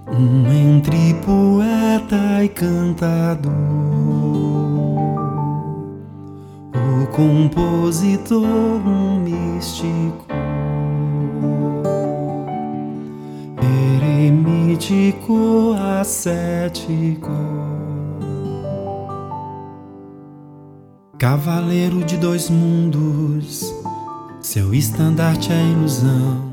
Entre poeta e cantador, o compositor, místico, eremítico, ascético, cavaleiro de dois mundos, seu estandarte é ilusão.